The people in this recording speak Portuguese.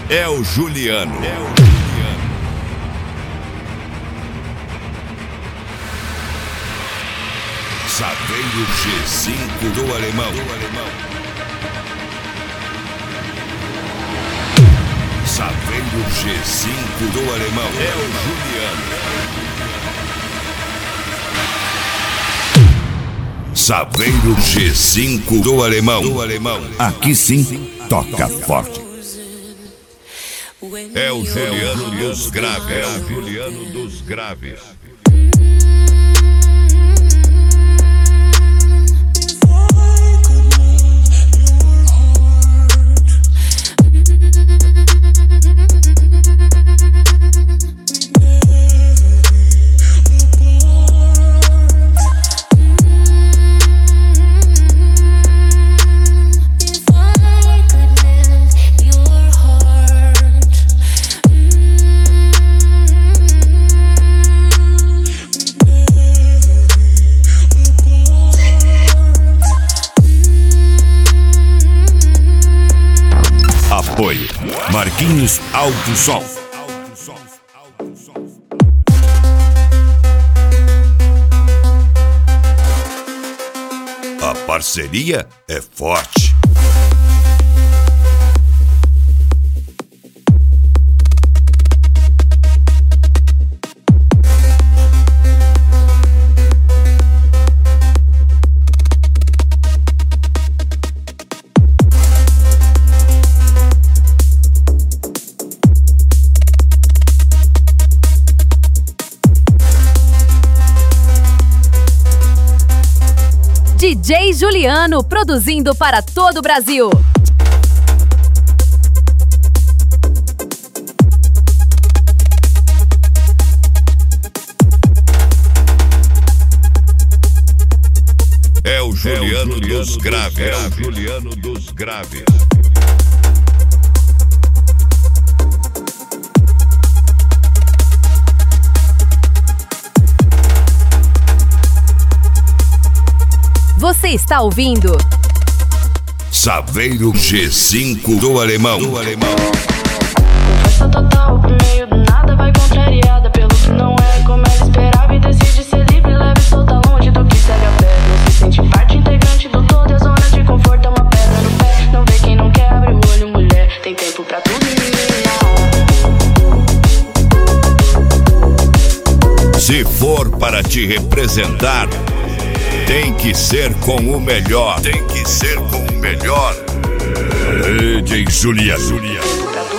é o Juliano. Saveiro G5 do Alemão. Saveiro G5 do Alemão é o Juliano. Saveiro G5 do Alemão. Aqui sim, toca forte. É o Juliano dos Graves. É o Juliano dos Graves. Apoio Marquinhos Alto Som. A parceria é forte. DJ Juliano, produzindo para todo o Brasil. É o Juliano dos Graves. É o Juliano dos Graves. Você está ouvindo Saveiro G5 do Alemão. Força total pro meio do nada, vai contrariada pelo que não é como ela esperava e decide ser livre, leve e solta longe do que segue a pé. Não se sente parte integrante do todo, a zona de conforto é uma pedra no pé. Não vê quem não quer, abre o olho, mulher, tem tempo pra tudo, menina. Se for para te representar, tem que ser com o melhor. Tem que ser com o melhor. DJ Juliano.